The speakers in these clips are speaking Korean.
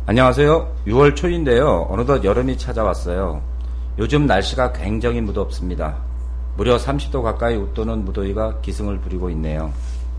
안녕하세요. 6월 초인데요. 어느덧 여름이 찾아왔어요. 요즘 날씨가 굉장히 무덥습니다. 무려 30도 가까이 웃도는 무더위가 기승을 부리고 있네요.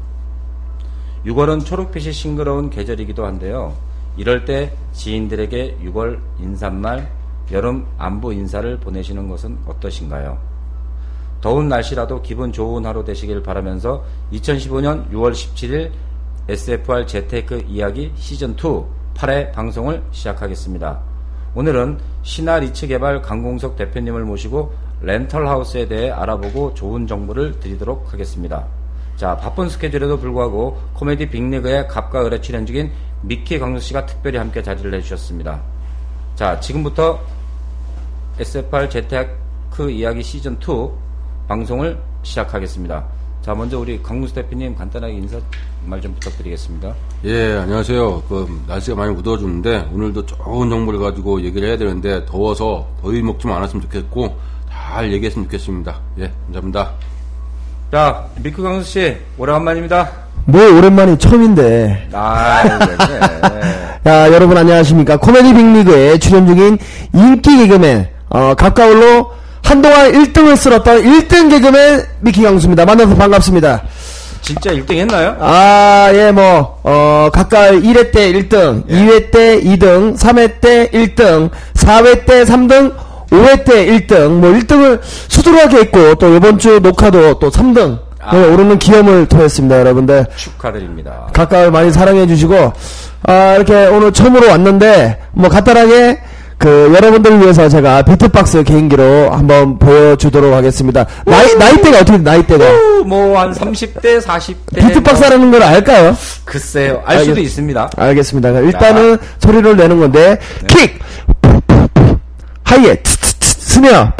6월은 초록빛이 싱그러운 계절이기도 한데요. 이럴 때 지인들에게 6월 인사말, 여름 안부 인사를 보내시는 것은 어떠신가요? 더운 날씨라도 기분 좋은 하루 되시길 바라면서 2015년 6월 17일 SFR 재테크 이야기 시즌2 8회 방송을 시작하겠습니다. 오늘은 신하리츠 개발 강공석 대표님을 모시고 렌털하우스에 대해 알아보고 좋은 정보를 드리도록 하겠습니다. 자, 바쁜 스케줄에도 불구하고 코미디 빅리그의 갑과 을에 출연 중인 미키 강수씨가 특별히 함께 자리를 해주셨습니다. 자, 지금부터 SFR 재테크 이야기 시즌2 방송을 시작하겠습니다. 자, 먼저 우리 강무수 대표님 간단하게 인사 말 좀 부탁드리겠습니다. 예, 안녕하세요. 날씨가 많이 무더워졌는데 오늘도 좋은 정보를 가지고 얘기를 해야 되는데 더워서 더위 먹지만 않았으면 좋겠고 잘 얘기했으면 좋겠습니다. 예, 감사합니다. 자, 미크 강수씨 오래간만입니다. 뭐 오랜만이 처음인데. 네. 야, 여러분 안녕하십니까. 코미디 빅리그에 출연 중인 인기 개그맨 가까울로 한동안 1등을 쓸었던 1등 개그맨 미키 강수입니다. 만나서 반갑습니다. 진짜 1등 했나요? 예, 가까이 1회 때 1등, 예. 2회 때 2등, 3회 때 1등, 4회 때 3등, 5회 때 1등, 1등을 수두룩하게 했고, 또 이번 주 녹화도 또 3등, 오르는 기염을 토했습니다, 여러분들. 축하드립니다. 가까이 많이 사랑해주시고, 이렇게 오늘 처음으로 왔는데, 간단하게, 여러분들을 위해서 제가 비트박스 개인기로 한번 보여주도록 하겠습니다. 나이대가 어떻게 돼, 나이대가? 한 30대, 40대. 비트박스 하는 걸 알까요? 글쎄요, 알 수도 있습니다. 알겠습니다. 일단은 소리를 내는 건데, 네. 킥! 하이에, 스네어.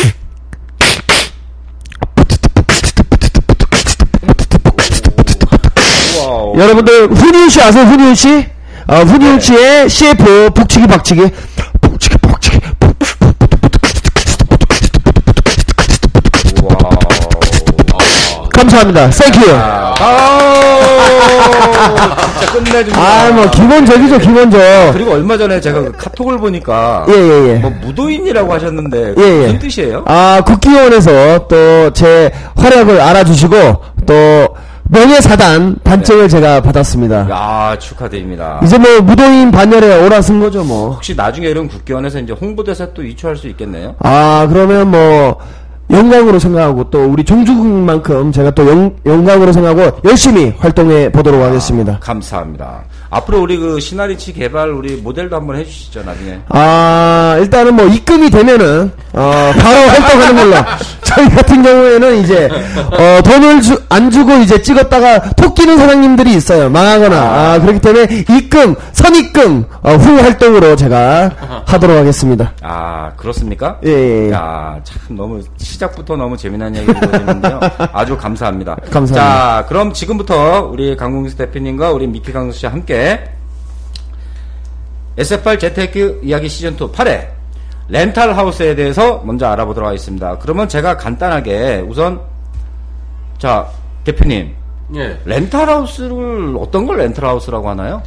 여러분들, 훈이훈 씨 아세요, 훈이훈 씨? 훈이훈 씨의 CF, 북치기, 박치기. 감사합니다. 땡큐. 진짜 끝내줍니다. 기본적이죠, 기본적. 그리고 얼마 전에 제가 그 카톡을 보니까. 예. 무도인이라고 하셨는데. 예. 무슨 뜻이에요? 국기원에서 또 제 활약을 알아주시고, 또, 명예사단 단증을 제가 받았습니다. 야, 축하드립니다. 이제 무도인 반열에 오라쓴 거죠, 혹시 나중에 이런 국기원에서 이제 홍보대사 또 이초할 수 있겠네요? 그러면 영광으로 생각하고 또 우리 종주국만큼 제가 또 영광으로 생각하고 열심히 활동해 보도록 하겠습니다. 감사합니다. 앞으로 우리 시나리츠 개발 우리 모델도 한번 해주시죠, 나중에. 일단은 입금이 되면은 바로 활동하는 걸로. 저희 같은 경우에는 이제 돈을 안 주고 이제 찍었다가 톡 끼는 사장님들이 있어요. 망하거나. 그렇기 때문에 입금, 선입금 후 활동으로 제가 하도록 하겠습니다. 그렇습니까? 예. 야, 참 너무 시작부터 너무 재미난 얘기를 들었는데요. 아주 감사합니다. 감사합니다. 자, 그럼 지금부터 우리 강공수 대표님과 우리 미키 강수 씨와 함께 SFR 재테크 이야기 시즌2 8회 렌탈하우스에 대해서 먼저 알아보도록 하겠습니다. 그러면 제가 간단하게 우선 자, 대표님. 예. 렌탈하우스를 어떤 걸 렌탈하우스라고 하나요?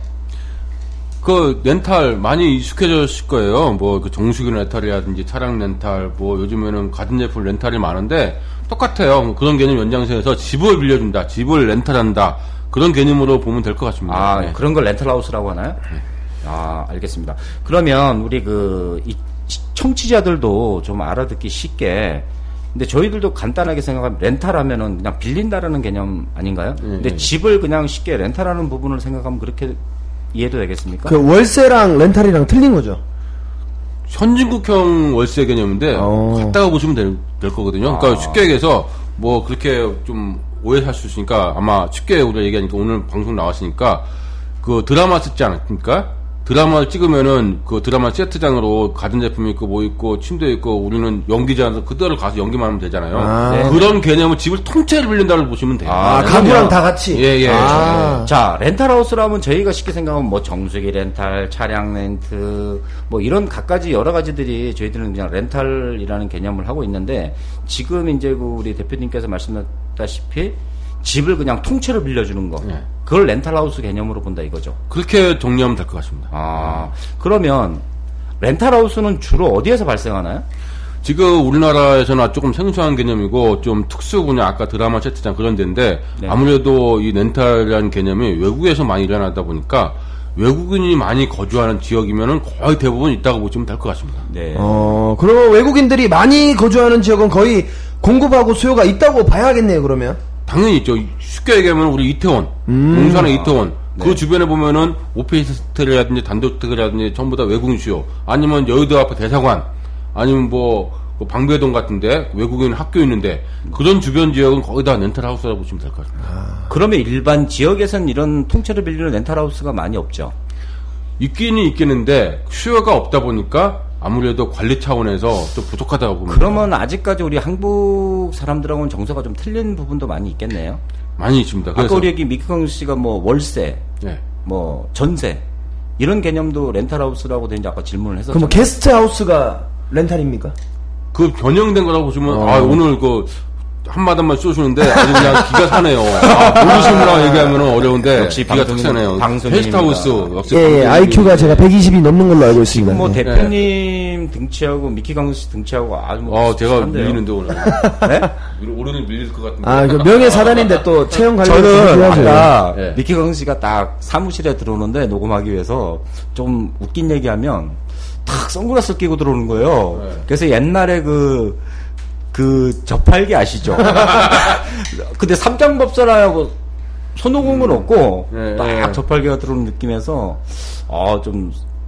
렌탈 많이 익숙해졌을 거예요. 정수기 렌탈이라든지 차량 렌탈, 요즘에는 가전제품 렌탈이 많은데 똑같아요. 그런 개념 연장선에서 집을 빌려준다, 집을 렌탈한다, 그런 개념으로 보면 될 것 같습니다. 네. 그런 걸 렌탈하우스라고 하나요? 네. 알겠습니다. 그러면 우리 이 청취자들도 좀 알아듣기 쉽게, 근데 저희들도 간단하게 생각하면 렌탈하면은 그냥 빌린다라는 개념 아닌가요? 근데 집을 그냥 쉽게 렌탈하는 부분을 생각하면 그렇게 이해도 되겠습니까? 월세랑 렌탈이랑 틀린 거죠? 선진국형 월세 개념인데, 갖다가 보시면 될 거거든요. 그러니까 쉽게 얘기해서, 그렇게 좀 오해할 수 있으니까, 아마 쉽게 우리가 얘기하니까 오늘 방송 나왔으니까, 드라마 찍지 않았습니까? 드라마를 찍으면은 드라마 세트장으로 가전제품이 있고 있고 침대 있고 우리는 연기자한테 그대로 가서 연기만 하면 되잖아요. 그런 개념은 집을 통째로 빌린다고 보시면 돼요. 가구랑 다 같이. 예. 자, 렌탈하우스라면 저희가 쉽게 생각하면 정수기 렌탈, 차량 렌트, 이런 갖가지 여러 가지들이 저희들은 그냥 렌탈이라는 개념을 하고 있는데, 지금 이제 우리 대표님께서 말씀하셨다시피 집을 그냥 통째로 빌려주는 거. 그걸 렌탈하우스 개념으로 본다 이거죠. 그렇게 정리하면 될 것 같습니다. 그러면 렌탈하우스는 주로 어디에서 발생하나요? 지금 우리나라에서는 조금 생소한 개념이고 좀 특수 분야, 아까 드라마 세트장 그런 데인데 네. 아무래도 이 렌탈이라는 개념이 외국에서 많이 일어나다 보니까 외국인이 많이 거주하는 지역이면은 거의 대부분 있다고 보시면 될 것 같습니다. 네. 그러면 외국인들이 많이 거주하는 지역은 거의 공급하고 수요가 있다고 봐야겠네요, 그러면. 당연히 있죠. 쉽게 얘기하면 우리 이태원, 용산의 이태원, 네. 그 주변에 보면은 오피스텔이라든지 단독주택이라든지 전부 다 외국인 수요. 아니면 여의도 앞에 대사관, 아니면 뭐 방배동 같은데 외국인 학교 있는데 그런 주변 지역은 거의 다 렌탈하우스라고 보시면 될 것 같습니다. 그러면 일반 지역에서는 이런 통째로 빌리는 렌탈하우스가 많이 없죠? 있기는 있겠는데 수요가 없다 보니까 아무래도 관리 차원에서 좀 부족하다고 봅니다. 그러면 아직까지 우리 한국 사람들하고는 정서가 좀 틀린 부분도 많이 있겠네요? 많이 있습니다. 아까 우리 여기 미키광 씨가 뭐 월세, 네. 뭐 전세 이런 개념도 렌탈하우스라고 되는지 아까 질문을 했었죠. 그럼 게스트하우스가 렌탈입니까? 그 변형된 거라고 보시면 오늘 그 한마디만 쏘시는데 아주 그냥 기가 사네요. 모르시느라 얘기하면 어려운데 역시 기가 탁 사네요. 게스트하우스 역시 예, IQ가 제가 120이 넘는 걸로 알고 있습니다. 지금 뭐 대표님 등치하고 미키광 씨 등치하고 아주 뭐 제가 밀리는데 오늘. 네? 오늘은 밀릴 것 같은데. 그 명예 사단인데 또 채용 관리 저는 아까 미키광 씨가 딱 사무실에 들어오는데 녹음하기 위해서 좀 웃긴 얘기하면 탁 선글라스 끼고 들어오는 거예요. 네. 그래서 옛날에 그 저팔계 아시죠? 근데 삼장법사라고 손오공은 없고 딱 저팔계가 들어오는 느낌에서 좀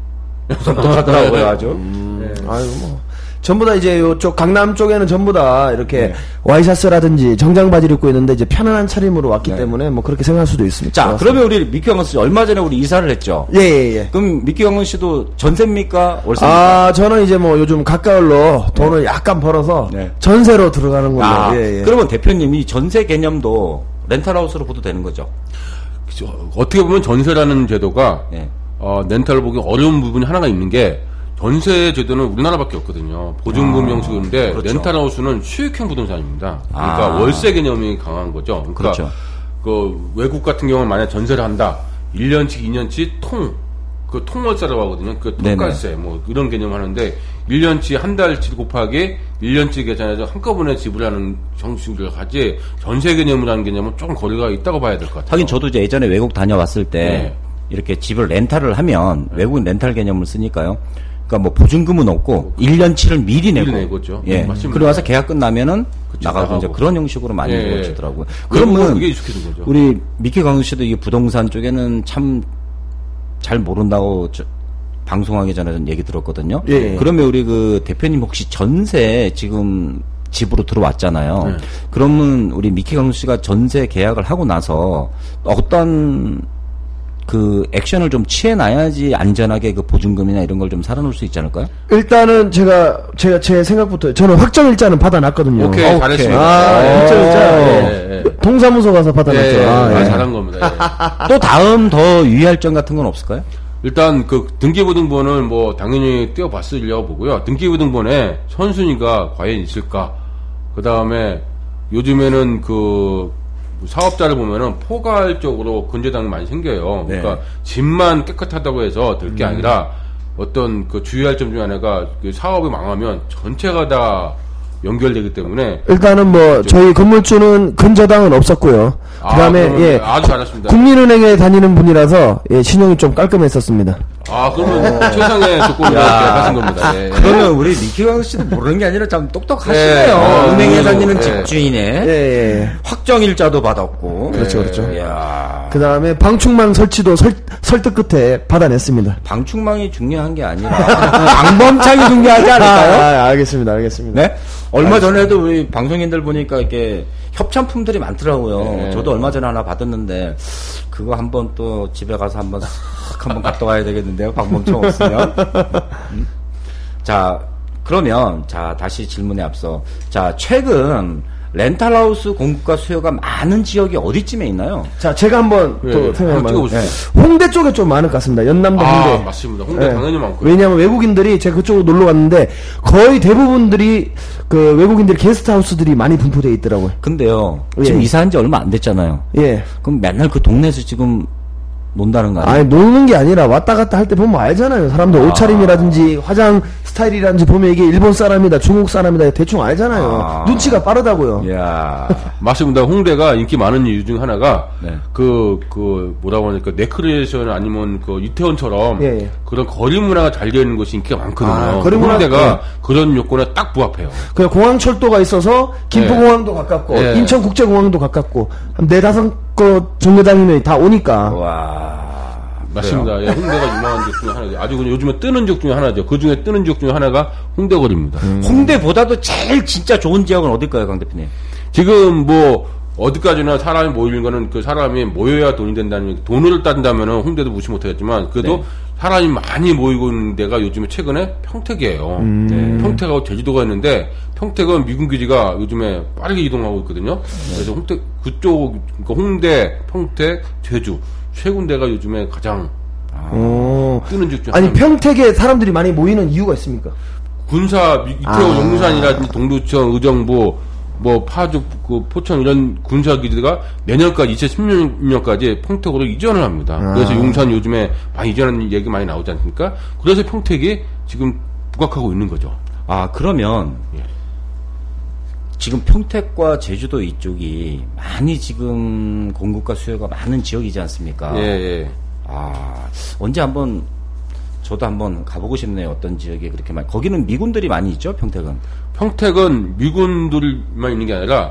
독특하더라고요 아주. 아이고 뭐 전부 다 이제 요쪽 강남 쪽에는 전부 다 이렇게 와이셔츠라든지 정장 바지를 입고 있는데 이제 편안한 차림으로 왔기 때문에 뭐 그렇게 생각할 수도 있습니다. 자, 그러면 우리 미키광 씨 얼마 전에 우리 이사를 했죠? 예. 그럼 미키광 씨도 전세입니까? 월세입니까? 저는 이제 뭐 요즘 가까울로 돈을 약간 벌어서 전세로 들어가는 걸로. 그러면 대표님이 전세 개념도 렌탈하우스로 보도 되는 거죠? 그렇죠. 어떻게 보면 전세라는 제도가 렌탈을 보기 어려운 부분이 하나가 있는 게 전세 제도는 우리나라밖에 없거든요. 보증금 형식인데 그렇죠. 렌탈하우스는 수익형 부동산입니다. 그러니까 월세 개념이 강한 거죠. 그러니까 그렇죠. 그 외국 같은 경우는 만약 전세를 한다. 1년치, 2년치 통월세라고 하거든요. 그 통가세 뭐 이런 개념 하는데 1년치 한 달치 곱하기 1년치 계산해서 한꺼번에 지불하는 형식을 하지 전세 개념이라는 개념은 조금 거리가 있다고 봐야 될 것 같아요. 하긴 저도 이제 예전에 외국 다녀왔을 때 이렇게 집을 렌탈을 하면 외국인 렌탈 개념을 쓰니까요. 그러니까 뭐 보증금은 없고 1년치를 미리 내고 그리고 와서 계약 끝나면은 나가고 이제 그런 형식으로 많이 이루어지더라고요. 그러면 그게 익숙해진 거죠. 우리 미키광 씨도 이 부동산 쪽에는 참 잘 모른다고 방송하기 전에 얘기 들었거든요. 그러면 우리 그 대표님 혹시 전세 지금 집으로 들어왔잖아요. 그러면 우리 미키광 씨가 전세 계약을 하고 나서 어떤 그 액션을 좀 취해놔야지 안전하게 그 보증금이나 이런 걸 좀 살아놓을 수 있지 않을까요? 일단은 제가 제 생각부터 저는 확정일자는 받아놨거든요. 오케이. 잘했습니다. 확정일자. 동사무소 가서 받아놨죠. 잘한 겁니다. 또 다음 더 유의할 점 같은 건 없을까요? 일단 그 등기부등본은 뭐 당연히 띄워봤으려고 보고요. 등기부등본에 선순위가 과연 있을까? 그 다음에 요즘에는 그 사업자를 보면은 포괄적으로 근저당이 많이 생겨요. 그러니까 집만 깨끗하다고 해서 될 게 아니라 어떤 그 주의할 점 중에 하나가 그 사업이 망하면 전체가 다 연결되기 때문에 일단은 뭐 저희 건물주는 근저당은 없었고요. 그다음에 아주 잘하셨습니다. 국민은행에 다니는 분이라서 신용이 좀 깔끔했었습니다. 그러면 최상의 조건으로 하신 겁니다. 그러면 우리 미키광 씨도 모르는 게 아니라 참 똑똑하시네요. 은행에 다니는 집주인에 확정일자도 받았고. 그렇죠. 그 다음에 방충망 설치도 설득 끝에 받아냈습니다. 방충망이 중요한 게 아니라 방범창이 중요하지 않을까요? 알겠습니다. 네? 얼마 전에도 우리 방송인들 보니까 이렇게 협찬품들이 많더라고요. 저도 얼마 전에 하나 받았는데 그거 한번 또 집에 가서 한번 갔다 와야 되겠는데요. 방범청 없으면. 자, 그러면 다시 질문에 앞서 최근 렌탈하우스 공급과 수요가 많은 지역이 어디쯤에 있나요? 자, 제가 한번 또 생각해봐요. 홍대 쪽에 좀 많을 것 같습니다. 연남동 홍대. 맞습니다. 홍대 당연히 많고요. 왜냐하면 외국인들이 제가 그쪽으로 놀러 갔는데 거의 대부분들이 그 외국인들 게스트하우스들이 많이 분포되어 있더라고요. 근데요, 지금 이사한 지 얼마 안 됐잖아요. 예. 그럼 맨날 그 동네에서 지금 논다는 거 아니에요? 아니, 노는 게 아니라 왔다 갔다 할 때 보면 알잖아요. 사람들 옷차림이라든지 화장 스타일이라든지 보면 이게 일본 사람이다, 중국 사람이다 대충 알잖아요. 눈치가 빠르다고요. 이야. 맞습니다. 홍대가 인기 많은 이유 중 하나가 네. 뭐라고 하니까 네크레이션 아니면 그 이태원처럼 예. 그런 거리 문화가 잘 되어 있는 곳이 인기가 많거든요. 거리 문화, 홍대가 그런 요건에 딱 부합해요. 그냥 공항철도가 있어서 김포공항도 가깝고 인천국제공항도 가깝고 한 4-5곳 정거장이면 다 오니까. 와. 맞습니다. 예, 홍대가 유명한 지역 중에 하나죠. 아주 그냥 요즘에 뜨는 지역 중에 하나죠. 그 중에 뜨는 지역 중에 하나가 홍대거리입니다. 홍대보다도 제일 진짜 좋은 지역은 어딜까요, 강 대표님? 지금 뭐 어디까지나 사람이 모이는 거는 그 사람이 모여야 돈이 된다는 돈을 딴다면은 홍대도 무시 못하겠지만 그래도 사람이 많이 모이고 있는 데가 요즘에 최근에 평택이에요. 평택하고 제주도가 있는데 평택은 미군 기지가 요즘에 빠르게 이동하고 있거든요. 그래서 그쪽 그러니까 홍대, 평택, 제주 세 군데가 요즘에 가장 뜨는 지역 중 아니 하나입니다. 평택에 사람들이 많이 모이는 이유가 있습니까? 군사 이태원 용산이라든지 동두천, 의정부, 뭐 파주, 그 포천 이런 군사 기지가 내년까지 2016년까지 평택으로 이전을 합니다. 그래서 용산 요즘에 많이 이전하는 얘기 많이 나오지 않습니까? 그래서 평택이 지금 부각하고 있는 거죠. 그러면 지금 평택과 제주도 이쪽이 많이 지금 공급과 수요가 많은 지역이지 않습니까? 예. 언제 한번 저도 한번 가보고 싶네요. 어떤 지역에 그렇게 많이. 거기는 미군들이 많이 있죠, 평택은? 평택은 미군들만 있는 게 아니라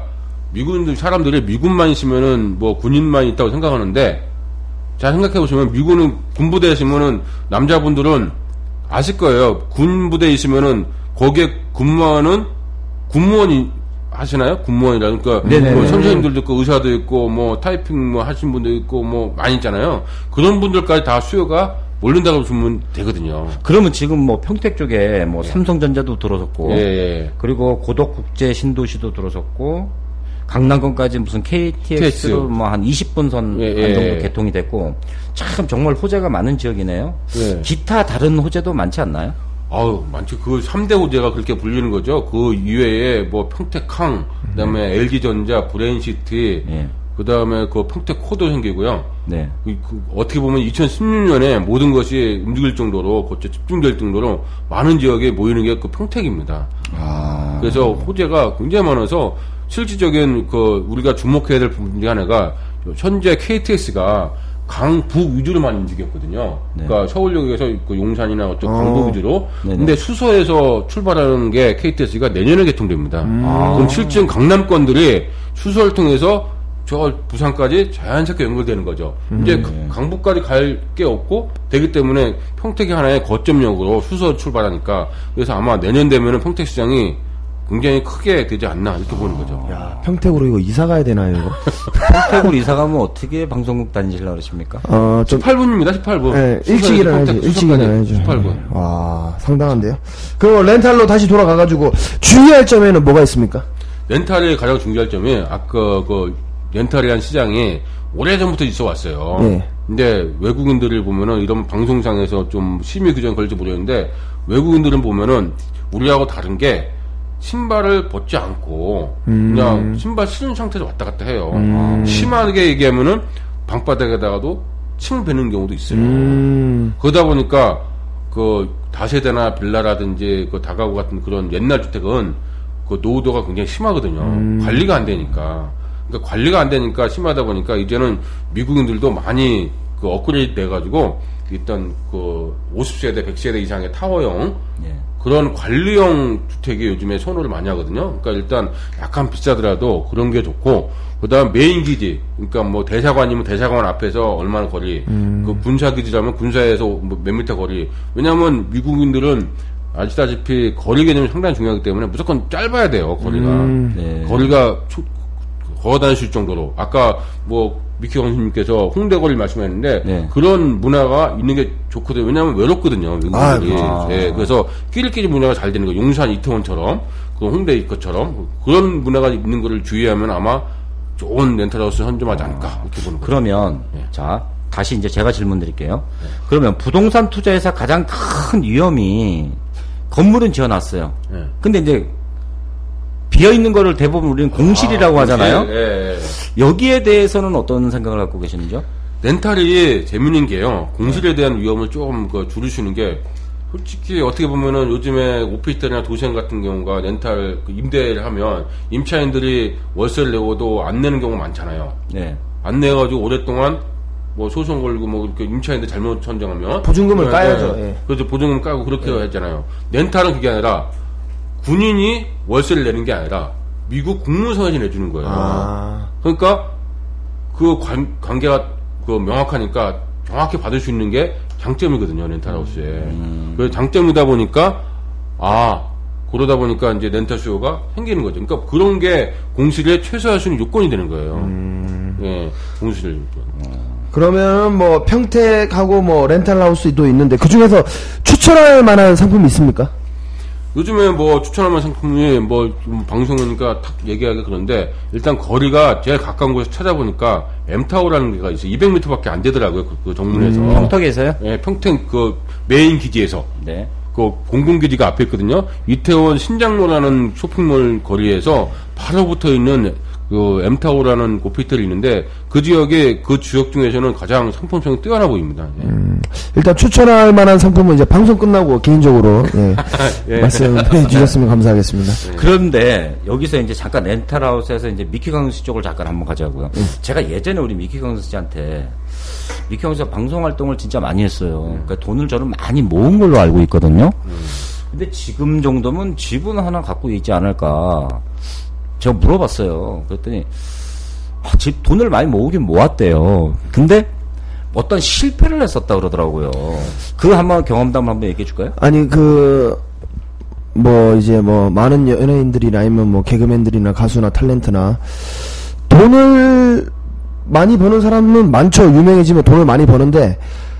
사람들이 미군만 있으면은 뭐 군인만 있다고 생각하는데 잘 생각해 보시면 미군은 군부대에 있으면은 남자분들은 아실 거예요. 군부대에 있으면은 거기에 근무하는 군무원이 하시나요? 군무원이라 그러니까 뭐 선생님들도 있고 의사도 있고 뭐 타이핑 뭐 하신 분도 있고 뭐 많이 있잖아요. 그런 분들까지 다 수요가 몰린다고 보면 되거든요. 그러면 지금 뭐 평택 쪽에 뭐 삼성전자도 들어섰고, 그리고 고덕국제 신도시도 들어섰고, 강남권까지 무슨 KTX로 뭐 한 20분 선 정도 개통이 됐고, 참 정말 호재가 많은 지역이네요. 기타 다른 호재도 많지 않나요? 많죠. 그 3대 호재가 그렇게 불리는 거죠. 그 이외에 뭐 평택항, 그 다음에 LG전자, 브레인시티, 그 다음에 그 평택코도 생기고요. 어떻게 보면 2016년에 모든 것이 움직일 정도로, 거쳐 집중될 정도로 많은 지역에 모이는 게 그 평택입니다. 그래서 호재가 굉장히 많아서 실질적인 우리가 주목해야 될 부분 중에 하나가 현재 KTX가 강북 위주로만 움직였거든요. 그러니까 서울역에서 그 용산이나 어떤 강북 위주로. 근데 수서에서 출발하는 게 KTX가 내년에 개통됩니다. 그럼 실제 강남권들이 수서를 통해서 저 부산까지 자연스럽게 연결되는 거죠. 이제 강북까지 갈 게 없고 되기 때문에 평택이 하나의 거점역으로 수서 출발하니까 그래서 아마 내년 되면은 평택시장이 굉장히 크게 되지 않나 이렇게 보는 거죠. 야, 평택으로 이거 이사 가야 되나요, 이거? 평택으로 이사 가면 어떻게 방송국 다니시려고 그러십니까? 18분입니다, 18분. 네, 일찍 일어나야죠. 일찍 일어나야죠. 18분. 와, 상당한데요? 그럼 렌탈로 다시 돌아가가지고 주의할 점에는 뭐가 있습니까? 렌탈의 가장 중요할 점이 아까 렌탈이라는 시장이 오래전부터 있어 왔어요. 근데 외국인들을 보면은 이런 방송상에서 좀 심의 규정에 걸릴지 모르겠는데 외국인들은 보면은 우리하고 다른 게 신발을 벗지 않고 그냥 신발 신은 상태에서 왔다 갔다 해요. 심하게 얘기하면은 방바닥에다가도 침을 뱉는 경우도 있어요. 그러다 보니까 그 다세대나 빌라라든지 그 다가구 같은 그런 옛날 주택은 그 노후도가 굉장히 심하거든요. 관리가 안 되니까. 그러니까 관리가 안 되니까 심하다 보니까 이제는 미국인들도 많이 그 업그레이드 돼가지고 일단 그 50세대, 100세대 이상의 타워형 그런 관리형 주택이 요즘에 선호를 많이 하거든요. 그러니까 일단 약간 비싸더라도 그런 게 좋고, 그 다음 메인 기지, 그러니까 뭐 대사관이면 대사관 앞에서 얼마나 거리, 그 군사 기지라면 군사에서 뭐 몇 미터 거리. 왜냐하면 미국인들은 아시다시피 거리 개념이 상당히 중요하기 때문에 무조건 짧아야 돼요, 거리가. 거리가 걸어 다니실 정도로. 아까 뭐 미키 강수님께서 홍대 거리를 말씀하셨는데 그런 문화가 있는 게 좋거든요. 왜냐하면 외롭거든요, 외국인들이. 그래서 끼리끼리 문화가 잘 되는 거. 용산, 이태원처럼. 그 홍대 것처럼 그런 문화가 있는 거를 주의하면 아마 좋은 렌탈하우스 선점하지 않을까 이렇게 보는 거죠. 그러면 자 다시 이제 제가 질문 드릴게요. 그러면 부동산 투자에서 가장 큰 위험이 건물은 지어놨어요. 근데 이제 비어 있는 거를 대부분 우리는 공실이라고 하잖아요. 여기에 대해서는 어떤 생각을 갖고 계시는지요? 렌탈이 재밌는 게요. 공실에 대한 위험을 조금 줄이시는 게 솔직히 어떻게 보면은 요즘에 오피스텔이나 도시형 같은 경우가 렌탈 임대를 하면 임차인들이 월세를 내고도 안 내는 경우가 많잖아요. 네. 안 내가지고 오랫동안 뭐 소송 걸고 뭐 이렇게 임차인들 잘못 선정하면 보증금을 까야죠. 예. 그래서 보증금 까고 그렇게 했잖아요. 렌탈은 그게 아니라 군인이 월세를 내는 게 아니라 미국 국무서관이 내주는 거예요. 그러니까 그 관계가 명확하니까 정확히 받을 수 있는 게 장점이거든요, 렌탈하우스에. 그래서 장점이다 보니까, 그러다 보니까 이제 렌탈 수요가 생기는 거죠. 그러니까 그런 게 공실에 최소화할 수 있는 요건이 되는 거예요. 예, 공실. 그러면 뭐 평택하고 뭐 렌탈하우스도 있는데 그 중에서 추천할 만한 상품이 있습니까? 요즘에 뭐 추천할 만한 상품이 뭐 좀 방송이니까 탁 얘기하기 그런데 일단 거리가 제일 가까운 곳에서 찾아보니까 M타워라는 데가 있어요. 200m밖에 안 되더라고요. 그 정문에서. 평택에서요? 네, 평택 그 메인 기지에서. 네. 그 공군기지가 앞에 있거든요. 이태원 신장로라는 쇼핑몰 거리에서 바로 붙어 있는 그 M타워라는 오피스텔이 있는데 그 지역에 그 지역 중에서는 가장 상품성이 뛰어나 보입니다. 예. 일단 추천할 만한 상품은 이제 방송 끝나고 개인적으로 예. 말씀해 주셨으면 감사하겠습니다. 예. 그런데 여기서 이제 잠깐 렌탈하우스에서 이제 미키 강수 쪽을 잠깐 한번 가자고요. 제가 예전에 우리 미키 강수 씨한테 미키 강수가 방송 활동을 진짜 많이 했어요. 그러니까 돈을 저는 많이 모은 걸로 알고 있거든요. 근데 지금 정도면 집은 하나 갖고 있지 않을까. 제가 물어봤어요. 그랬더니 집 돈을 많이 모으긴 모았대요. 근데 어떤 실패를 했었다 그러더라고요. 그 한번 경험담 한번 얘기해 줄까요? 아니 뭐 이제 뭐 많은 연예인들이나 아니면 뭐 개그맨들이나 가수나 탤런트나 돈을 많이 버는 사람은 많죠. 유명해지면 돈을 많이 버는데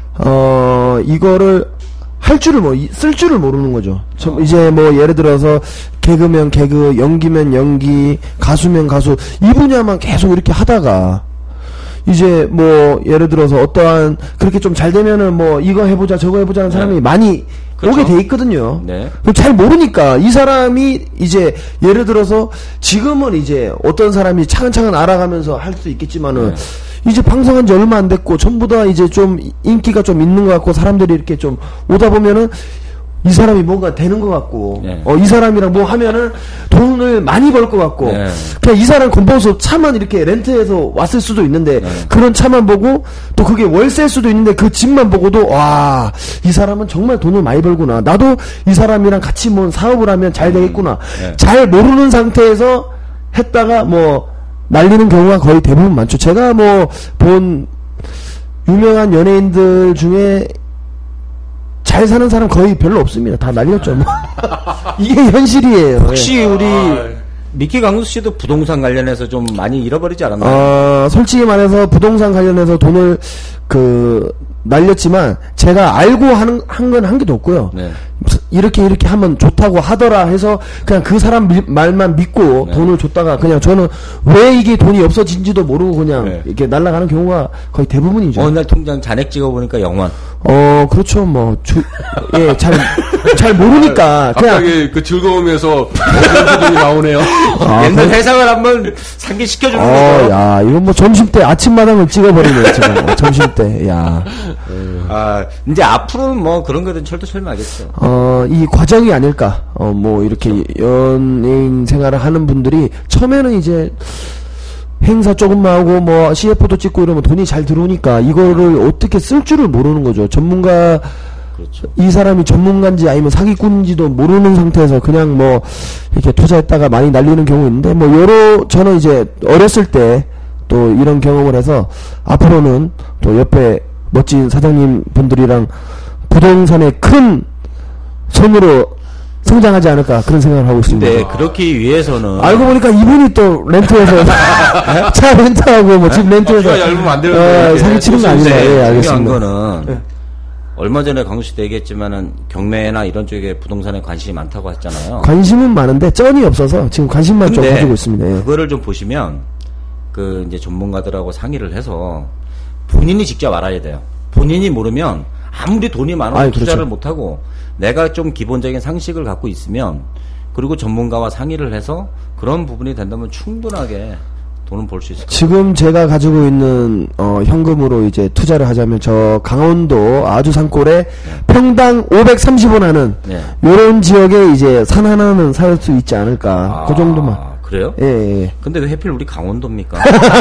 이거를 할 줄을 쓸 줄을 모르는 거죠. 이제 뭐 예를 들어서 개그면 개그, 연기면 연기, 가수면 가수 이 분야만 계속 이렇게 하다가 이제 뭐 예를 들어서 어떠한 그렇게 좀 잘 되면은 뭐 이거 해보자 저거 해보자는 사람이 많이 그렇죠. 오게 돼 있거든요. 네. 잘 모르니까 이 사람이 이제 예를 들어서 지금은 이제 어떤 사람이 차근차근 알아가면서 할 수 있겠지만은 이제 방송한 지 얼마 안 됐고 전부 다 이제 좀 인기가 좀 있는 것 같고 사람들이 이렇게 좀 오다 보면은 이 사람이 뭔가 되는 것 같고 이 사람이랑 뭐 하면은 돈을 많이 벌 것 같고 그냥 이 사람 건보서 차만 이렇게 렌트해서 왔을 수도 있는데 그런 차만 보고 또 그게 월세일 수도 있는데 그 집만 보고도 와 이 사람은 정말 돈을 많이 벌구나 나도 이 사람이랑 같이 뭐 사업을 하면 잘 되겠구나 잘 모르는 상태에서 했다가 뭐 날리는 경우가 거의 대부분 많죠. 제가 뭐 본 유명한 연예인들 중에 잘 사는 사람 거의 별로 없습니다. 다 날렸죠. 뭐. 이게 현실이에요. 혹시 우리 미키 강수 씨도 부동산 관련해서 좀 많이 잃어버리지 않았나요? 솔직히 말해서 부동산 관련해서 돈을 날렸지만 제가 알고 한 건 한 개도 없고요. 네. 이렇게 하면 좋다고 하더라 해서 그냥 그 사람 말만 믿고 돈을 줬다가 그냥 저는 왜 이게 돈이 없어진지도 모르고 그냥 이렇게 날아가는 경우가 거의 대부분이죠. 어느 날 통장 잔액 찍어보니까 0원. 그렇죠. 뭐 잘 모르니까 그냥 갑자기 그 즐거움에서 돈이 나오네요. 옛날 회상을 한번 상기시켜주는 거죠. 야 이건 뭐 점심 때 아침마당을 찍어버리네 지금 점심 때. 야. 이제 앞으로는 뭐 그런 거든 철두철미하겠어. 이 과정이 아닐까. 뭐 이렇게 연예인 생활을 하는 분들이 처음에는 이제 행사 조금만 하고 뭐 CF도 찍고 이러면 돈이 잘 들어오니까 이거를 어떻게 쓸 줄을 모르는 거죠. 전문가 그렇죠. 이 사람이 전문가인지 아니면 사기꾼인지도 모르는 상태에서 그냥 뭐 이렇게 투자했다가 많이 날리는 경우 있는데 뭐 저는 이제 어렸을 때 또 이런 경험을 해서 앞으로는 또 옆에 멋진 사장님 분들이랑 부동산의 큰 손으로 성장하지 않을까 그런 생각을 하고 있습니다. 근데 그렇기 위해서는 알고 보니까 이분이 또 렌트해서 차 렌트하고 뭐 집 렌트해서 얇으면 안 되는데 사기 치는 거 아닌가. 예, 중요한 알겠습니다. 거는 얼마 전에 강수 씨도 얘기했지만은 경매나 이런 쪽에 부동산에 관심이 많다고 했잖아요. 관심은 많은데 쩐이 없어서 지금 관심만 좀 가지고 있습니다. 예. 그거를 좀 보시면 그 이제 전문가들하고 상의를 해서 본인이 직접 알아야 돼요. 본인이 모르면 아무리 돈이 많아도 투자를 그렇죠. 못하고 내가 좀 기본적인 상식을 갖고 있으면 그리고 전문가와 상의를 해서 그런 부분이 된다면 충분하게 돈은 벌 수 있을 거예요. 지금 제가 가지고 있는 현금으로 이제 투자를 하자면 저 강원도 아주 산골에 네. 평당 530원 하는 네. 요런 지역에 이제 산 하나는 살 수 있지 않을까. 그 정도만. 그래요? 예. 근데 왜 하필 우리 강원도입니까?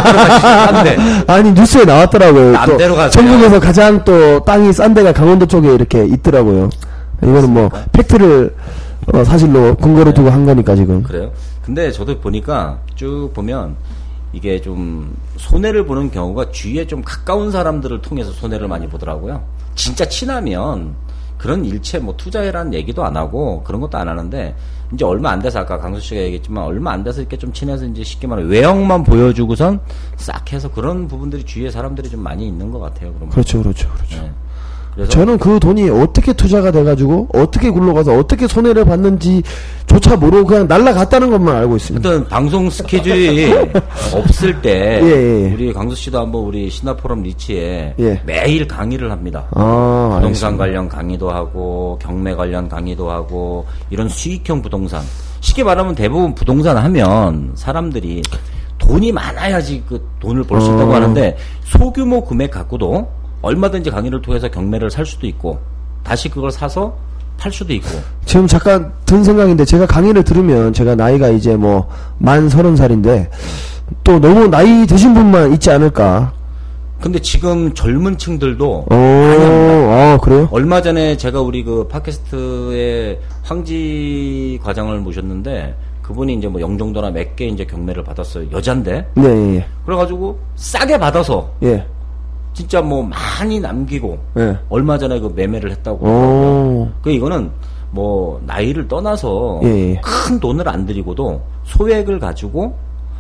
싼데. 아니 뉴스에 나왔더라고요. 딴 데로 가세요. 전국에서 가장 또 땅이 싼 데가 강원도 쪽에 이렇게 있더라고요. 이거는 뭐 팩트를 사실로 근거로 두고 한 거니까 지금. 그래요? 근데 저도 보니까 쭉 보면 이게 좀 손해를 보는 경우가 주위에 좀 가까운 사람들을 통해서 손해를 많이 보더라고요. 진짜 친하면 그런 일체 뭐 투자해라는 얘기도 안 하고 그런 것도 안 하는데 이제 얼마 안 돼서 아까 강수 씨가 얘기했지만 얼마 안 돼서 이렇게 좀 친해서 이제 쉽게 말하면 외형만 보여주고선 싹 해서 그런 부분들이 주위에 사람들이 좀 많이 있는 것 같아요. 그러면. 그렇죠. 네. 그래서 저는 그 돈이 어떻게 투자가 돼가지고 어떻게 굴러가서 어떻게 손해를 봤는지조차 모르고 그냥 날라갔다는 것만 알고 있습니다. 어떤 방송 스케줄이 없을 때 예. 우리 강수 씨도 한번 우리 신화포럼 리치에 예. 매일 강의를 합니다. 부동산 알겠습니다. 관련 강의도 하고 경매 관련 강의도 하고 이런 수익형 부동산 쉽게 말하면 대부분 부동산 하면 사람들이 돈이 많아야지 그 돈을 벌 수 있다고 하는데 소규모 금액 갖고도 얼마든지 강의를 통해서 경매를 살 수도 있고 다시 그걸 사서 팔 수도 있고. 지금 잠깐 든 생각인데 제가 강의를 들으면 제가 나이가 이제 뭐 만 30살인데 또 너무 나이 드신 분만 있지 않을까. 근데 지금 젊은 층들도 많이 합니다. 그래요? 얼마 전에 제가 우리 그 팟캐스트의 황지 과장을 모셨는데 그분이 이제 뭐 영종도나 몇 개 이제 경매를 받았어요. 여잔데. 네, 예. 그래가지고 싸게 받아서 예. 진짜 뭐 많이 남기고 예. 얼마 전에 그 매매를 했다고 하더라고요. 그 이거는 뭐 나이를 떠나서 예. 큰 돈을 안 들이고도 소액을 가지고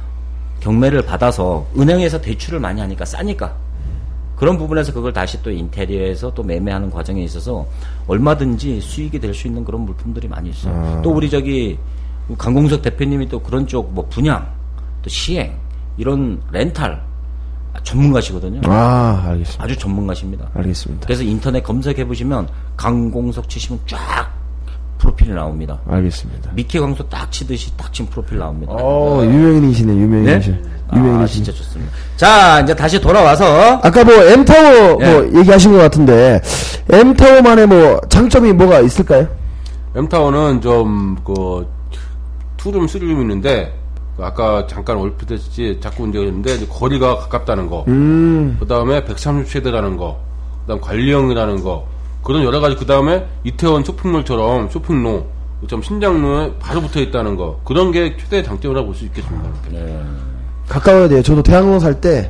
경매를 받아서 은행에서 대출을 많이 하니까 싸니까 그런 부분에서 그걸 다시 또 인테리어에서 또 매매하는 과정에 있어서 얼마든지 수익이 될 수 있는 그런 물품들이 많이 있어요. 또 우리 저기 강공석 대표님이 또 그런 쪽 뭐 분양 또 시행 이런 렌탈 전문가시거든요. 알겠습니다. 아주 전문가십니다. 알겠습니다. 그래서 인터넷 검색해 보시면 강공석 치시면 쫙 프로필이 나옵니다. 알겠습니다. 미키 강수 딱 치듯이 딱 친 프로필 나옵니다. 유명인이시네, 유명인이시네. 네? 유명인이시네. 진짜 좋습니다. 자, 이제 다시 돌아와서 아까 뭐 M타워 예. 뭐 얘기하신 것 같은데 M타워만의 뭐 장점이 뭐가 있을까요? M타워는 좀 그 투룸, 쓰리룸 있는데 아까 잠깐 얼핏 했지 자꾸 문제가 있는데 이제 거리가 가깝다는 거. 그 다음에 130세대라는 거. 그 다음 관리형이라는 거. 그런 여러 가지. 그 다음에 이태원 쇼핑몰처럼 쇼핑로, 좀 신장로에 바로 붙어 있다는 거. 그런 게 최대 장점이라고 볼 수 있겠습니다. 네. 가까워야 돼요. 저도 대학로 살 때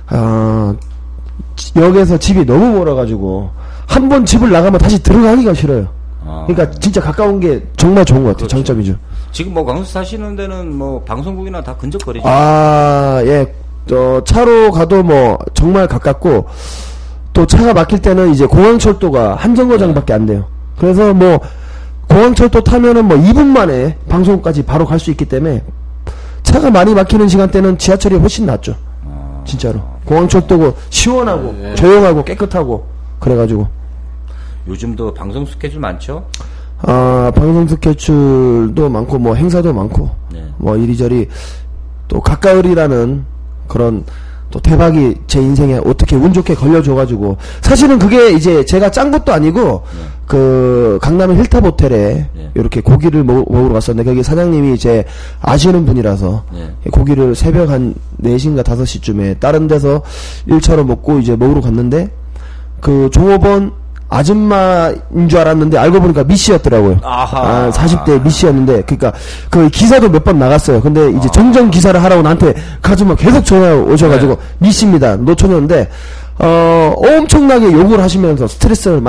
역에서 집이 너무 멀어가지고 한 번 집을 나가면 다시 들어가기가 싫어요. 그러니까 진짜 가까운 게 정말 좋은 것 같아요. 그렇죠. 장점이죠. 지금 뭐 강수 사시는 데는 뭐 방송국이나 다 근접거리죠. 예. 차로 가도 뭐 정말 가깝고 또 차가 막힐 때는 이제 공항철도가 한 정거장밖에 안 돼요. 그래서 뭐 공항철도 타면은 뭐 2분 만에 방송국까지 바로 갈 수 있기 때문에 차가 많이 막히는 시간대는 지하철이 훨씬 낫죠. 진짜로. 공항철도고 시원하고 조용하고 깨끗하고 그래가지고. 요즘도 방송 스케줄 많죠? 방송 스케줄도 많고 뭐 행사도 많고 네. 뭐 이리저리 또 가까울이라는 그런 또 대박이 제 인생에 어떻게 운 좋게 걸려줘가지고 사실은 그게 이제 제가 짠 것도 아니고 그 강남의 힐탑 호텔에 이렇게 고기를 먹으러 갔었는데 거기 사장님이 이제 아시는 분이라서 고기를 새벽 한 4시인가 5시쯤에 다른 데서 1차로 먹고 이제 먹으러 갔는데 그 종업원 아줌마인 줄 알았는데 알고 보니까 미씨였더라고요. 40대 미씨였는데 그러니까 그 기사도 몇 번 나갔어요. 근데 이제 정정 기사를 하라고 나한테 그 아줌마 계속 전화 오셔가지고 미씨입니다. 노처녀인데 엄청나게 욕을 하시면서 스트레스를 많이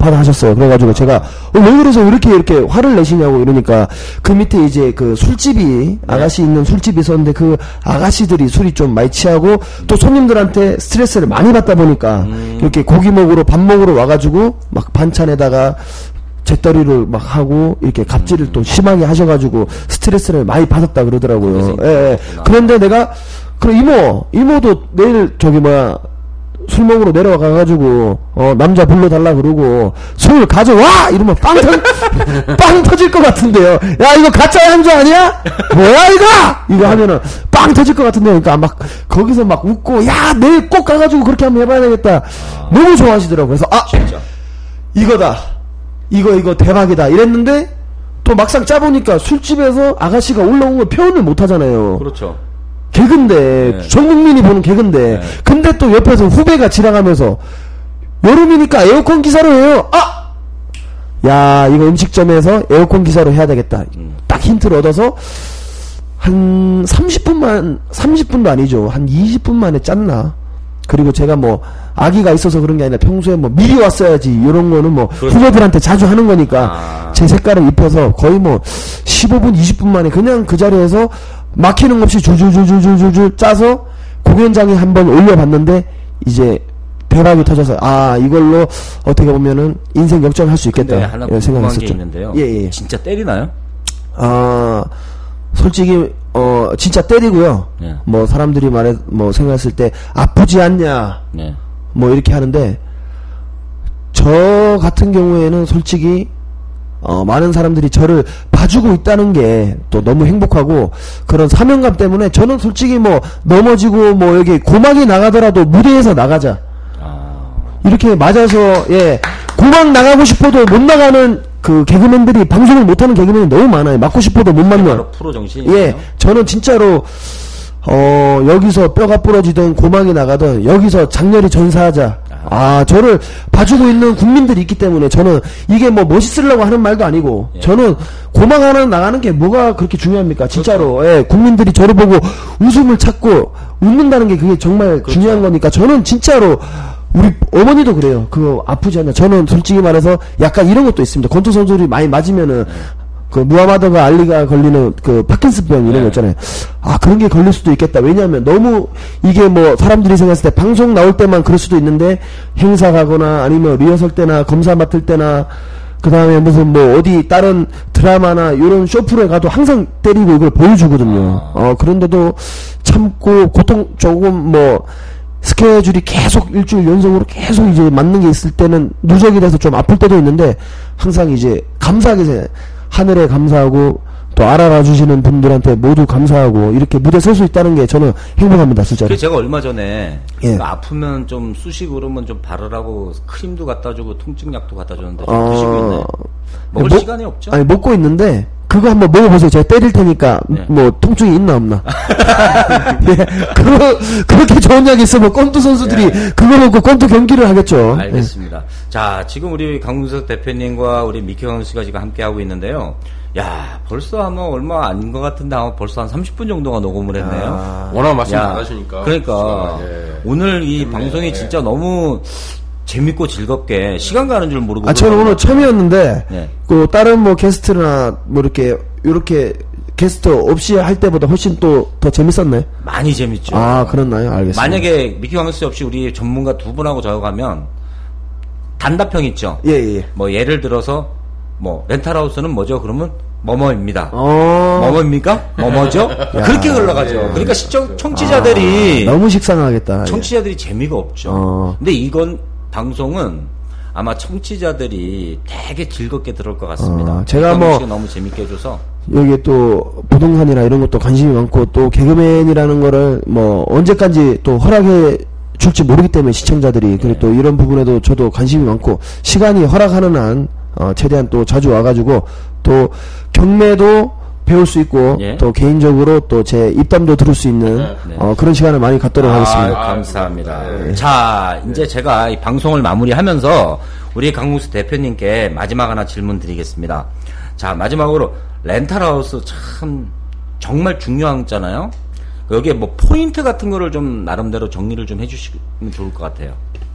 받아 하셨어요. 그래가지고 제가 왜 그래서 이렇게 화를 내시냐고 이러니까 그 밑에 이제 그 술집이 아가씨 있는 술집이 있었는데 그 아가씨들이 술이 좀 많이 취하고 또 손님들한테 스트레스를 많이 받다 보니까 이렇게 고기 먹으러 밥 먹으러 와가지고 막 반찬에다가 재떨이를 막 하고 이렇게 갑질을 또 심하게 하셔가지고 스트레스를 많이 받았다 그러더라고요. 예. 그런데 내가 그럼 이모도 내일 술 먹으러 내려와 가가지고 남자 불러달라 그러고 술 가져와 이러면 빵 터질 것 같은데요. 야 이거 가짜 양주 아니야? 뭐야 이거 하면은 빵 터질 것 같은데 그러니까 막 거기서 막 웃고 야 내일 꼭 가가지고 그렇게 한번 해봐야 되겠다. 너무 좋아하시더라고. 그래서 진짜. 이거다. 이거 대박이다 이랬는데 또 막상 짜보니까 술집에서 아가씨가 올라온 걸 표현을 못 하잖아요. 그렇죠. 개근데 전 국민이 보는 개근데 근데 또 옆에서 후배가 지나가면서 여름이니까 에어컨 기사로 해요. 야 이거 음식점에서 에어컨 기사로 해야 되겠다. 딱 힌트를 얻어서 한 30분도 아니죠. 한 20분 만에 짰나. 그리고 제가 뭐 아기가 있어서 그런 게 아니라 평소에 뭐 미리 왔어야지 이런 거는 뭐 그렇죠. 후배들한테 자주 하는 거니까 제 색깔을 입혀서 거의 뭐 15분 20분 만에 그냥 그 자리에서 막히는 거 없이 줄줄줄줄줄줄 짜서 공연장에 한번 올려봤는데 이제 대박이 터져서 이걸로 어떻게 보면은 인생 역전할 수 있겠다 하나 궁금한 게 생각했었죠. 있는데요. 예. 진짜 때리나요? 솔직히 진짜 때리고요. 네. 뭐 사람들이 뭐 생각했을 때 아프지 않냐 네. 뭐 이렇게 하는데 저 같은 경우에는 솔직히 많은 사람들이 저를 봐주고 있다는 게 또 너무 행복하고 그런 사명감 때문에 저는 솔직히 뭐 넘어지고 뭐 여기 고막이 나가더라도 무대에서 나가자 이렇게 맞아서 고막 나가고 싶어도 못 나가는 그 개그맨들이 방송을 못하는 개그맨이 너무 많아요. 맞고 싶어도 못 맞는. 프로 정신이에요. 저는 진짜로 여기서 뼈가 부러지든 고막이 나가든 여기서 장렬히 전사하자. 저를 봐주고 있는 국민들이 있기 때문에 저는 이게 뭐 멋있으려고 하는 말도 아니고 저는 고막 하나 나가는 게 뭐가 그렇게 중요합니까? 진짜로. 그렇죠. 국민들이 저를 보고 웃음을 찾고 웃는다는 게 그게 정말 그렇죠. 중요한 거니까 저는 진짜로 우리 어머니도 그래요. 그거 아프지 않냐. 저는 솔직히 말해서 약간 이런 것도 있습니다. 권투 선수들이 많이 맞으면은 그 무하마드가 알리가 걸리는 그 파킨슨병 이런 거 있잖아요. 그런 게 걸릴 수도 있겠다. 왜냐하면 너무 이게 뭐 사람들이 생각했을 때 방송 나올 때만 그럴 수도 있는데 행사 가거나 아니면 리허설 때나 검사 맡을 때나 그 다음에 무슨 뭐 어디 다른 드라마나 이런 쇼프에 가도 항상 때리고 이걸 보여주거든요. 그런데도 참고 고통 조금 뭐 스케줄이 계속 일주일 연속으로 계속 이제 맞는 게 있을 때는 누적이 돼서 좀 아플 때도 있는데 항상 이제 감사하게 하늘에 감사하고 또 알아봐 주시는 분들한테 모두 감사하고 이렇게 무대 설 수 있다는 게 저는 행복합니다, 진짜로. 제가 얼마 전에 아프면 좀 쑤시고 그러면 좀 바르라고 크림도 갖다 주고 통증약도 갖다 줬는데 좀 드시고 있나요? 먹을 시간이 없죠? 아니 먹고 있는데 그거 한번 먹어보세요. 제가 때릴 테니까 뭐 통증이 있나 없나. 그렇게 좋은 약이 있으면 권투 선수들이 그거 먹고 권투 경기를 하겠죠. 알겠습니다. 자, 지금 우리 강문석 대표님과 우리 미키광 씨가 지금 함께 하고 있는데요. 야, 벌써 하면 얼마 아닌 것 같은데 벌써 한 30분 정도가 녹음을 했네요. 워낙 말씀 안 하시니까. 그러니까 오늘 이 방송이 진짜 너무 재밌고 즐겁게 시간 가는 줄 모르고. 저는 오늘 처음이었는데 그 다른 뭐 게스트나 뭐 이렇게 게스트 없이 할 때보다 훨씬 또 더 재밌었나요? 많이 재밌죠. 그렇나요? 알겠습니다. 만약에 미키광 씨 없이 우리 전문가 두 분하고 저하고 가면 단답형 있죠. 뭐 예를 들어서 뭐 렌탈하우스는 뭐죠? 그러면 뭐뭐입니다. 뭐뭐입니까? 뭐뭐죠? 그렇게 흘러가죠. 그러니까 청취자들이 너무 식상하겠다. 청취자들이 재미가 없죠. 근데 이건 방송은 아마 청취자들이 되게 즐겁게 들을 것 같습니다. 제가 뭐 너무 재밌게 해줘서 여기 또 부동산이나 이런 것도 관심이 많고 또 개그맨이라는 거를 뭐 언제까지 또 허락해 줄지 모르기 때문에 시청자들이 그리고 또 이런 부분에도 저도 관심이 많고 시간이 허락하는 한 최대한 또 자주 와가지고 또 경매도 배울 수 있고 또 개인적으로 또 제 입담도 들을 수 있는 그런 시간을 많이 갖도록 하겠습니다. 감사합니다. 자, 이제 제가 이 방송을 마무리하면서 우리 강문석 대표님께 마지막 하나 질문 드리겠습니다. 자, 마지막으로 렌탈하우스 참 정말 중요하잖아요. 여기에 뭐 포인트 같은 거를 좀 나름대로 정리를 좀 해주시면 좋을 것 같아요.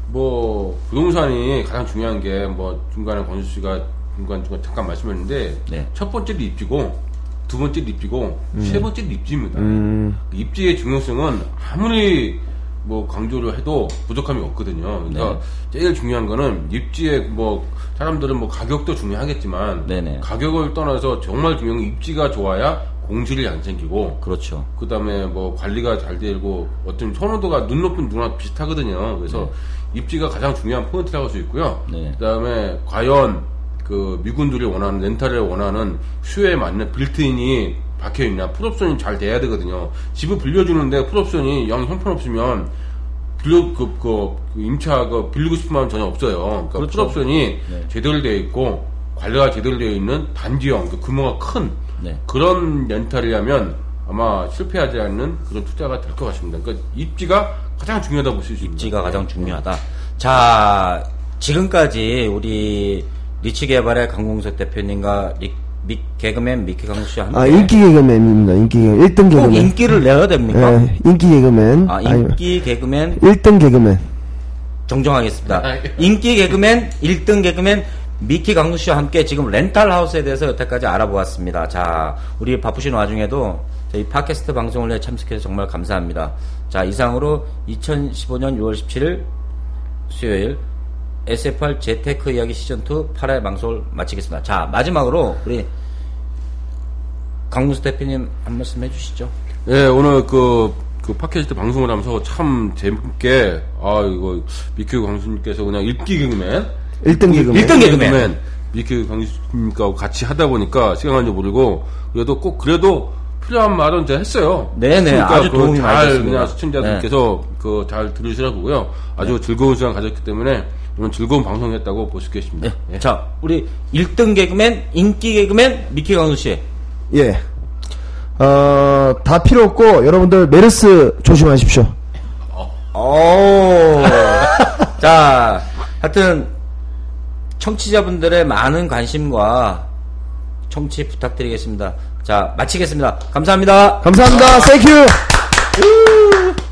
뭐 부동산이 가장 중요한 게 뭐 중간에 권수 씨가 중간 잠깐 말씀했는데 네. 첫 번째는 입지고 두 번째는 입지고 세 번째는 입지입니다. 입지의 중요성은 아무리 뭐 강조를 해도 부족함이 없거든요. 그러니까 네. 제일 중요한 거는 입지에 뭐 사람들은 뭐 가격도 중요하겠지만 네네. 가격을 떠나서 정말 중요한 건 입지가 좋아야 공실이 안 생기고 그렇죠. 그 다음에 뭐 관리가 잘 되고 어떤 선호도가 눈 높은 누나 비슷하거든요. 그래서 입지가 가장 중요한 포인트라고 할 수 있고요. 네. 그 다음에 과연 그 미군들이 원하는 렌탈을 원하는 수요에 맞는 빌트인이 박혀있냐, 풀옵션이 잘 돼야 되거든요. 집을 빌려주는데 풀옵션이 영 형편없으면 임차 빌리고 싶은 마음 전혀 없어요. 그러니까 그렇죠. 풀옵션이 네. 제대로 되어 있고 관리가 제대로 되어 있는 단지형, 그 규모가 큰 네. 그런 렌탈이라면 아마 실패하지 않는 그런 투자가 될 것 같습니다. 그러니까 입지가 가장 중요하다고 볼 수 있습니다. 입지가 가장 중요하다. 자, 지금까지 우리 리치 개발의 강공석 대표님과 개그맨 미키 강수 씨와 함께 인기 개그맨입니다. 인기 개그맨. 1등 개그맨. 꼭 인기를 내야 됩니까? 네, 인기 개그맨. 인기 개그맨 1등 개그맨. 정정하겠습니다. 인기 개그맨 1등 개그맨 미키 강수 씨와 함께 지금 렌탈 하우스에 대해서 여태까지 알아보았습니다. 자, 우리 바쁘신 와중에도 저희 팟캐스트 방송을 참석해서 정말 감사합니다. 자, 이상으로 2015년 6월 17일 수요일 SFR 재테크 이야기 시즌2 8회 방송을 마치겠습니다. 자, 마지막으로 우리 강문수 대표님 한 말씀 해주시죠. 네, 오늘 그 팟캐스트 방송을 하면서 참 재밌게, 이거 미키 강수님께서 그냥 읽기 개그맨 1등 개그맨. 1등 개그맨. 미키 강수님과 같이 하다 보니까 시간 가는 줄 모르고, 그래도 필요한 말은 제가 했어요. 네네, 그러니까 아주 도움이 많이 됐습니다. 그냥 시청자들께서 잘 들으시라고요. 아주 즐거운 시간 가졌기 때문에 오늘 즐거운 방송했다고 볼 수 있겠습니다. 네. 예. 자, 우리 1등 개그맨, 인기 개그맨 미키 강수 씨. 예. 다 필요 없고 여러분들 메르스 조심하십시오. 자, 하여튼 청취자분들의 많은 관심과 청취 부탁드리겠습니다. 자, 마치겠습니다. 감사합니다. 감사합니다. 땡큐.